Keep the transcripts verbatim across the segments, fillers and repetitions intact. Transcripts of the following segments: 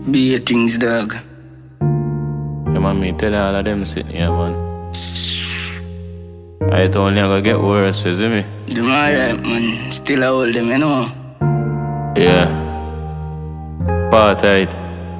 Be your things, dog. Yeah, man, me tell all of them sitting here, man. I only gonna get worse, you see me? Them alright, man. Still I hold them, you know. Yeah. Apartheid.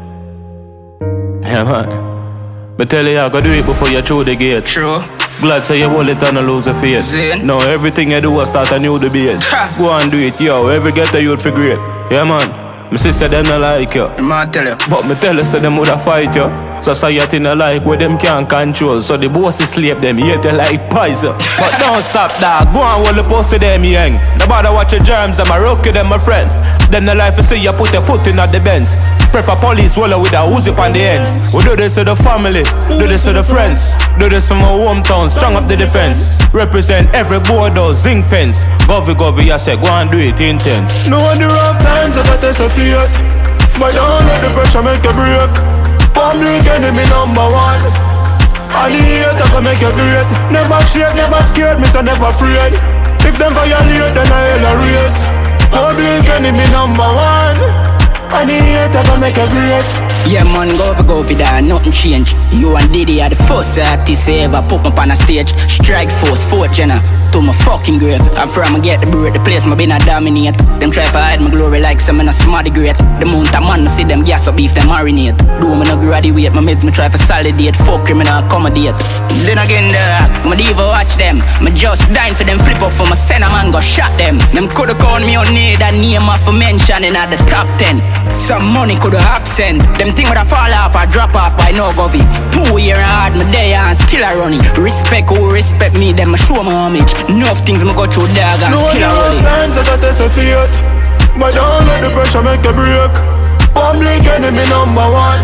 Yeah, man. Me tell you, I gotta do it before you through the gate. True. Glad say you hold it and lose the faith. Zin. Now everything you do is start a new debate. Ha. Go and do it, yo. Every get a youth for great. Yeah, man. My sister them not like you. I tell you. But me tell you, say them woulda fight you. Society not like where them can't control. So the boss is slave them, hate you like poison. But don't stop, dog. Go and hold the post to them, young. Nobody watch your germs, I'm a rookie, them my friend. Them the life you see you put your foot in at the bends. Prefer police roller with a Uzi on the ends. We do this to the family, do this to the friends. Do this to my hometown, strong up the defense. Represent every border, zinc fence. Govy govy, I say go and do it intense. No on the rough times I got test of fears, but don't let the pressure make you break. Public enemy number one. All the hate I can make you great. Never shake, never scared, me so never afraid. If them violate, then I hell a race. Public enemy number one. All the hate I can make you great. Yeah, man, go for go for that, nothing change. You and Diddy are the first artists who ever put me on a stage. Strike force, fourth Jenna, to my fucking grave. I'm from I get the break, the place my been a dominate. Them try to hide my glory like some in a smarty great. The mount a man, see them gas up beef, them marinate. Do me no graduate, my meds me try for solidate. Fuck criminal accommodate. Then again, uh, my diva watch them. Me just dying for them flip up for my send a man go shot them. Them coulda called me on need that name off for mentioning at the top ten. Some money coulda absent. Them thing woulda fall off or drop off by no govy. Two year hard me there and still a running. Respect who respect me, them I show my homage. Enough things me go through dog and no still a rolling. No times I got test of fears, but don't let the pressure make you break. Public enemy number one.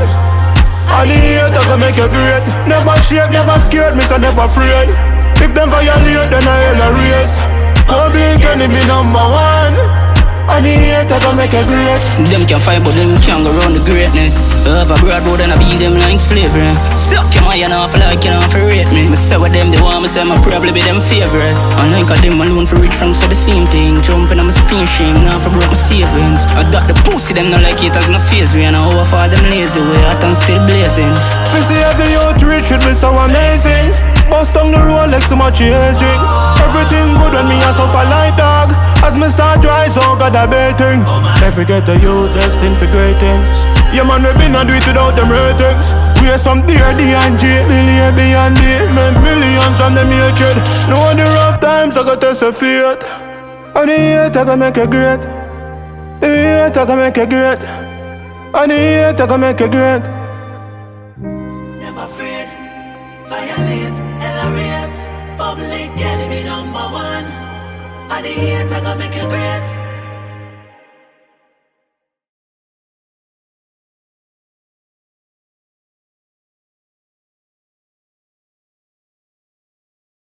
All the hate I can make you great. Never shake, never scared, me so never afraid. If them violate, then I hell a race. Public enemy number one. All the hate I can make you great. Them can fight but them can't go round the greatness. Have a broad road and I beat them like slavery. Suck your man off like you don't for rate me. Me say what them they want, me say my probably be them favorite. And like a them alone for rich from say the same thing. Jumping on my spin shame, now for broke my savings. I got the pussy them not like it as no phase way. And I over for them lazy way, hot and still blazing. We see every youth rich with me so amazing. Bust down the road like so much chasing. Everything good when me a suffer like dog. As me start rise, oh God a baiting. Never forget the youth destined for great things. Yeah man, we been a do it without them ratings. We are some D R D and J, million beyond D. Make millions from them hatred. No on the rough times I got test of faith. And the hate I can make you great. The hate I can make you great. And the hate I can make you great. Never afraid, violate, hell a race. Public enemy number one. And the hate I gonna make you great.